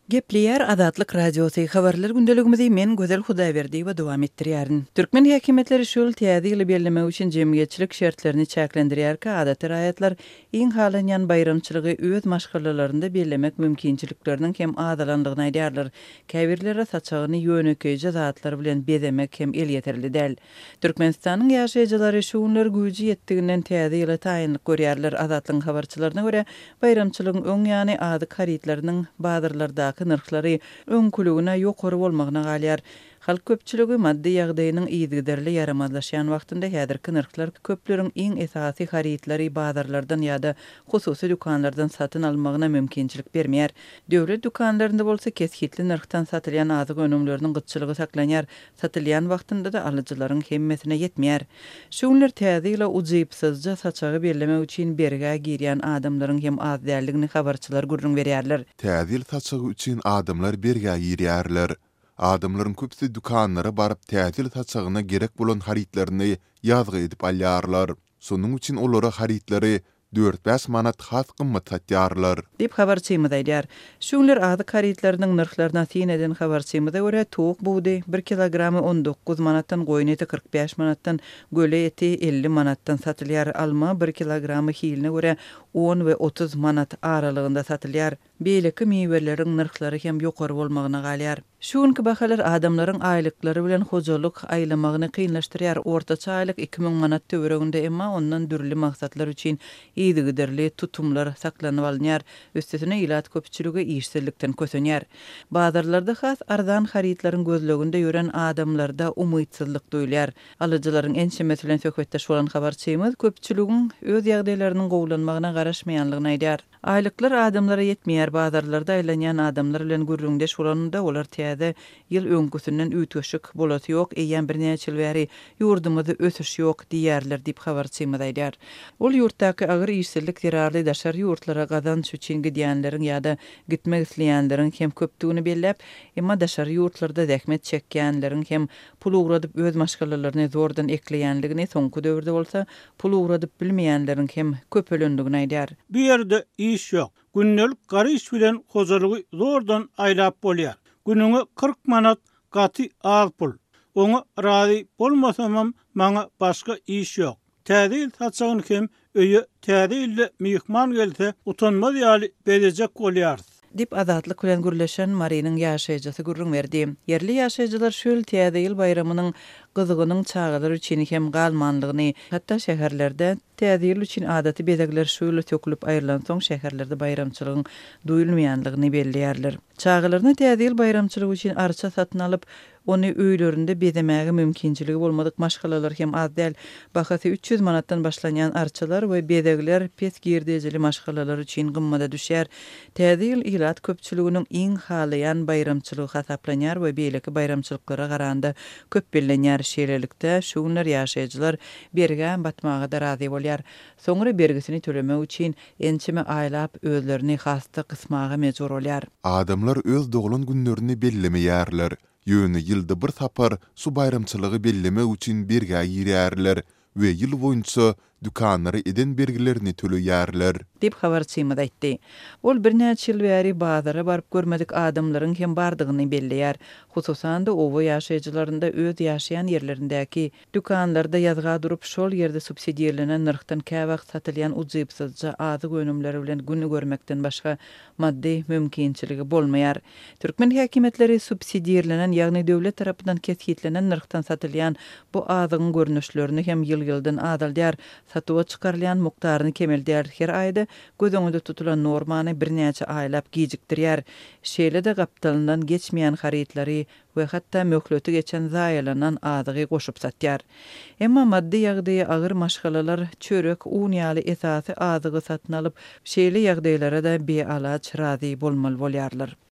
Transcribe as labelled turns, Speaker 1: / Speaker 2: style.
Speaker 1: Gepleyer Azatlyk Radiosu habarlar gündeligimizi men Gözel Hudaýberdi we dowam etdirýärin. Türkmen häkimetleri şol täze ýyly bellemek üçin jemgyýetçilik şertlerini çäklendirýärkä adaty raýatlar iň halanýan bayramçylygy öz maşgalalarynda bellemek mümkinçilikleriniň hem azalandygyny aýdýarlar. Käbirlere saçagyny ýönekeýje zatlar bilen bezemek hem el ýeterli däl. Türkmenistanyň ýaşaýjylary şuňlar güýji ýetdiginden täze ýyly taýynlyk görýärler. Azatlyk habarçylaryna görä bayramçylygyň öň ýany ady haritlarynyň bazarlarda nırxlary öňkülügine ýokary bolmagyna galýar. Halk köpçüligi maddi ýagdaýynyň ýygyderli ýaramazlaşýan wagtynda häzirki nırxlar köpleriň iň esasy haritlary bazarlardan ýa-da hususy dükanlardan satyn almagyna mümkinçilik bermeýär. Döwlet dükanlarynda bolsa keskitli nırxtan satylýan azyk önümleriniň gyçylygy saklanýar. Satylýan wagtynda da alyjylaryň hemmesine ýetmeýär. Şuňlar täze ýyly uzypsyzja saçagy bellemek üçin berge girýän adamlaryň hem az däldigini habarçylar gurrun berýärler.
Speaker 2: Täze saçagy üçin adamlar berge girýärler. Adamlaryň köpsi dükanlara baryp täze saçagyna gerek bolan haritlerini ýazgy edip alýarlar. Şonuň üçin olara haritlary 4-5 manat has gymmat satýarlar.
Speaker 1: Dip habarçymyz aýdýar. Şuňlar azyk haritlarynyň nyrxlaryna tineden habarçymyza görä toğuk buğdy 1 kilogramy 19 manatdan, goýun eti 45 manatdan, göle eti 50 manatdan satylýar. Alma 1 kilogramy hiline görä 10 we 30 manat aralygynda satylýar. Beýleki meýweleriň nyrxlary hem ýokary bolmagyna galýar. Şuňky bahalar adamlaryň aýlyklary bilen hojalyk aýlamagyny kynlaşdyrýar. Ortaça aýlyk 2000 manat töwereginde emma ondan dürli maksatlar üçin ýygyderli tutumlar saklanyp alınýar. Üstesine ilat köpçüligi işsizlikden kösenýär. Bazarlarda has arzan haritlaryň gözleginde ýören adamlarda umytsyzlyk duýulýar. Alyjylaryň enşemesi bilen söhbetdeş bolan habarçymyz köpçüligiň öz ýagdaýlarynyň gowlanmagyna garaşmaýanlygyny aýdýar. Aýlyklar adamlara ýetmeýär. Bazarlarda aýlanýan adamlar bilen gürrüňdeş bolanda olar täze ýyl öňküsinden ütgeşik bolasy ýok, eýen bir näçe ýyl bäri ýurdumyzda ösüş ýok diýerler diýip habarçymyz aýdýar. Ol ýurtdaky agyr işsizlik zerarly daşary ýurtlara gazanç üçin gidýänleriň ýa-da gitmek isleýänleriň hem köpdigini bellep, emma daşary ýurtlarda zähmet çekýänleriň hem pul ugradyp öz maşgalalaryny zordan ekleýänligini, soňky döwürde bolsa pul ugradyp bilmeýänleriň hem köpelendigini aýdýar.
Speaker 3: Bu ýerde iş ýok. Günnelik gary iş bilen hojalygy zordan aýlap bolýar. Günüňe 40 manat gaty az pul. Oňa razy bolmasamam maňa başga iş ýok. Täze saçagyny hem öýe täze ýyly mehman gelse utanmaz ýaly bezejek bolýar.
Speaker 1: Dip azatlyk bilen gürleşen Marynyň ýaşaýjysy gurrun berdi. Yerli ýaşaýjylar şol täze ýyl bayramynyň gyzygynyň çağalary üçin hem galmanlygyny, hatda şäherlerde täze ýyl üçin adaty bezekler şöyle tökülip aýrylan soň şäherlerde bayramçylygyň duýulmaýanlygyny belliýärler. Çağalaryny täze ýyl bayramçylygy üçin arça satyn alyp onu öýlerinde bezemäge mümkinçiligi bolmadyk maşgalalar hem az däl. Bahasy 300 manatdan başlanýan arçalar we bezekler pes girdejeli maşgalalar üçin gymmada düşýär. Täze ýyl ilat köpçüliginiň iň halaýan bayramçylygy hasaplanýar we beýleki bayramçylyklara garanda köp bellenýär şeýlelikde şuňlar ýaşaýjylar bergen batmaga da razy bolýar. Soňra bergisini tölemek üçin ençime aýlap özlerini hasta kysmaga mejbur bolýar.
Speaker 2: Adamlar öz doglan günlerini bellemeýärler. Ýöne ýylda bir tapar su bayramçylygy bellemek üçin berge girýärler we ýyl boýunça dükanlary eden bergilerini töleýärler.
Speaker 1: Dip habarçymyz aýtdy. Ol bir näçe ýyl bäri bazara baryp görmedik adamlaryň hem bardygyny belleýär. Hususan da owa ýaşaýjylarynda öz ýaşaýan ýerlerindäki dükanlarda ýazga durup şol ýerde subsidiýalenen nyrkdan käwag satylýan uzypsyzja azyk önümleri bilen güni görmekden başga maddi mümkinçiligi bolmaýar. Türkmen häkimetleri subsidiýalenen ýagny döwlet tarapyndan kesgitlenen nyrkdan satylýan bu azygyň görnüşlerini hem ýyl-ýyldan adaldýar. Satywa çykarylýan mukdaryny kemeldýär. Her aýda göz öňünde tutulan normany bir näçe aýlap gijikdirýär. Şeýle-de gapdalyndan geçmeýän haritlary we hatda möhleti geçen zaýalanan azygy goşup satýar. Emma maddi ýagdaýy agyr maşgalalar çörek, un ýaly esasy azygy satyn alyp şeýle ýagdaýlara da bealaç razy bolmaly bolýarlar.